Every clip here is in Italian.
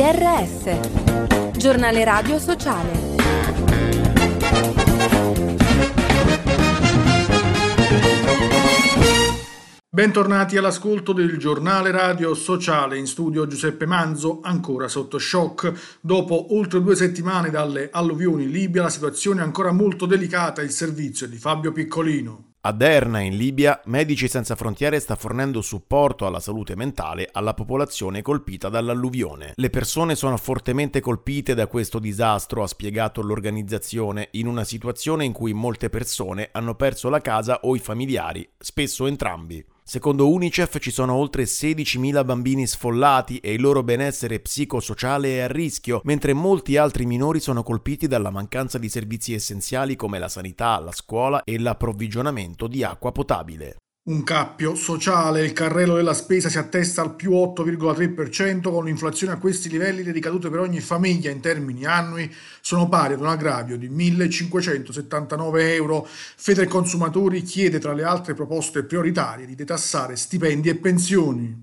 GRS, Giornale Radio Sociale. Bentornati all'ascolto del Giornale Radio Sociale. In studio Giuseppe Manzo, ancora sotto shock. Dopo oltre 2 settimane dalle alluvioni in Libia, la situazione è ancora molto delicata. Il servizio di Fabio Piccolino. A Derna, in Libia, Medici Senza Frontiere sta fornendo supporto alla salute mentale alla popolazione colpita dall'alluvione. Le persone sono fortemente colpite da questo disastro, ha spiegato l'organizzazione, in una situazione in cui molte persone hanno perso la casa o i familiari, spesso entrambi. Secondo UNICEF ci sono oltre 16.000 bambini sfollati e il loro benessere psicosociale è a rischio, mentre molti altri minori sono colpiti dalla mancanza di servizi essenziali come la sanità, la scuola e l'approvvigionamento di acqua potabile. Un cappio sociale, il carrello della spesa si attesta al più 8,3%, con l'inflazione a questi livelli le ricadute per ogni famiglia in termini annui sono pari ad un aggravio di 1.579 euro. Federconsumatori chiede tra le altre proposte prioritarie di detassare stipendi e pensioni.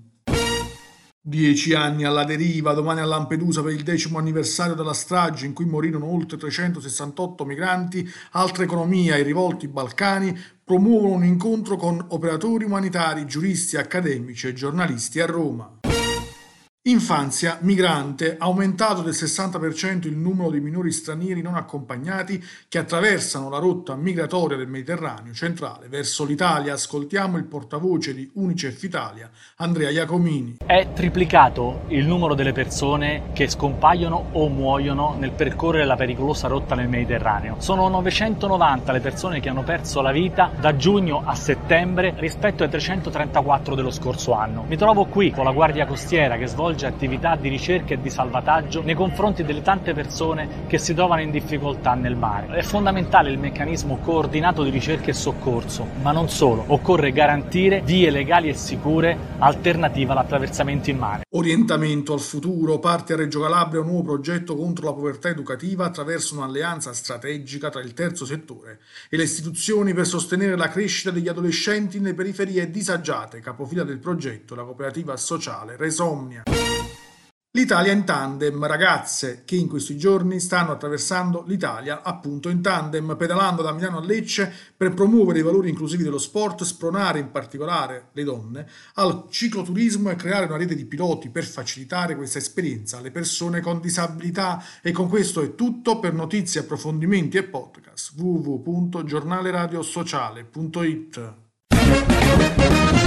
10 anni alla deriva, domani a Lampedusa per il 10° anniversario della strage in cui morirono oltre 368 migranti, altra economia e i rivolti Balcani promuovono un incontro con operatori umanitari, giuristi, accademici e giornalisti a Roma. Infanzia migrante, aumentato del 60% il numero di minori stranieri non accompagnati che attraversano la rotta migratoria del Mediterraneo centrale verso l'Italia. Ascoltiamo il portavoce di UNICEF Italia, Andrea Iacomini. È triplicato il numero delle persone che scompaiono o muoiono nel percorrere la pericolosa rotta nel Mediterraneo. Sono 990 le persone che hanno perso la vita da giugno a settembre rispetto ai 334 dello scorso anno. Mi trovo qui con la Guardia Costiera che svolge attività di ricerca e di salvataggio nei confronti delle tante persone che si trovano in difficoltà nel mare. È fondamentale il meccanismo coordinato di ricerca e soccorso, ma non solo, occorre garantire vie legali e sicure alternative all'attraversamento in mare. Orientamento al futuro, parte a Reggio Calabria un nuovo progetto contro la povertà educativa attraverso un'alleanza strategica tra il terzo settore e le istituzioni per sostenere la crescita degli adolescenti nelle periferie disagiate. Capofila del progetto la cooperativa sociale Resomnia. L'Italia in tandem, ragazze che in questi giorni stanno attraversando l'Italia appunto in tandem, pedalando da Milano a Lecce per promuovere i valori inclusivi dello sport, spronare in particolare le donne al cicloturismo e creare una rete di piloti per facilitare questa esperienza alle persone con disabilità. E con questo è tutto. Per notizie, approfondimenti e podcast www.giornaleradiosociale.it.